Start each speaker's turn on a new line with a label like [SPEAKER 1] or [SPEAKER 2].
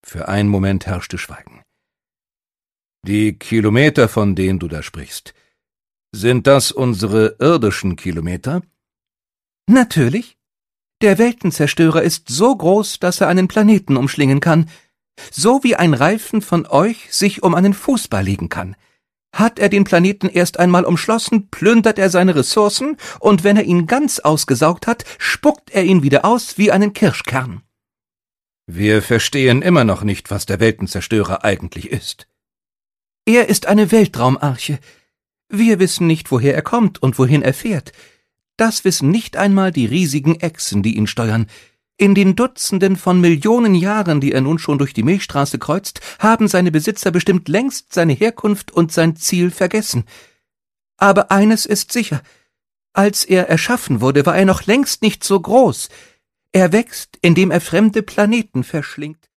[SPEAKER 1] Für einen Moment herrschte Schweigen. »Die Kilometer, von denen du da sprichst, sind das unsere irdischen Kilometer?«
[SPEAKER 2] »Natürlich. Der Weltenzerstörer ist so groß, dass er einen Planeten umschlingen kann, so wie ein Reifen von euch sich um einen Fußball legen kann. Hat er den Planeten erst einmal umschlossen, plündert er seine Ressourcen, und wenn er ihn ganz ausgesaugt hat, spuckt er ihn wieder aus wie einen Kirschkern.«
[SPEAKER 1] »Wir verstehen immer noch nicht, was der Weltenzerstörer eigentlich ist.«
[SPEAKER 2] »Er ist eine Weltraumarche. Wir wissen nicht, woher er kommt und wohin er fährt. Das wissen nicht einmal die riesigen Echsen, die ihn steuern. In den Dutzenden von Millionen Jahren, die er nun schon durch die Milchstraße kreuzt, haben seine Besitzer bestimmt längst seine Herkunft und sein Ziel vergessen. Aber eines ist sicher: Als er erschaffen wurde, war er noch längst nicht so groß. Er wächst, indem er fremde Planeten verschlingt.